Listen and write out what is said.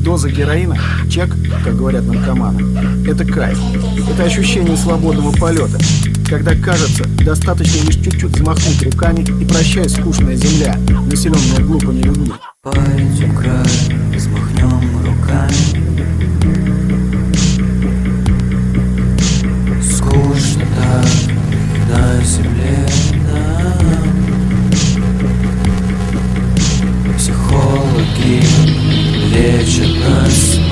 Доза героина, чек, как говорят наркоманы, это кайф. Это ощущение свободного полета, когда кажется, достаточно лишь чуть-чуть взмахнуть руками и прощай скучная земля, населенная глупыми людьми. Пойдем в край, взмахнем руками. Скучно так на земле нам. Психологи лечат нас.